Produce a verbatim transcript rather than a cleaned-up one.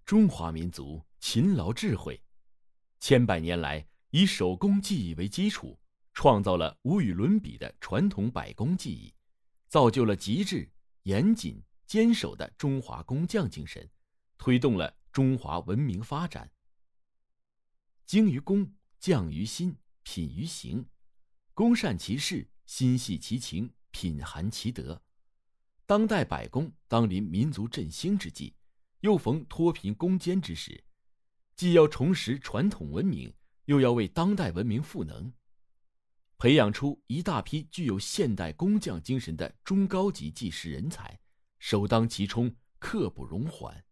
中华民族勤劳智慧，千百年来以手工技艺为基础，创造了无与伦比的传统百工技艺，造就了极致、严谨、坚守的中华工匠精神，推动了中华文明发展。精于工，匠于心，品于行，工善其事，心系其情，品含其德。当代百工当临民族振兴之际，又逢脱贫攻坚之时，既要重拾传统文明，又要为当代文明赋能，培养出一大批具有现代工匠精神的中高级技师人才，首当其冲，刻不容缓。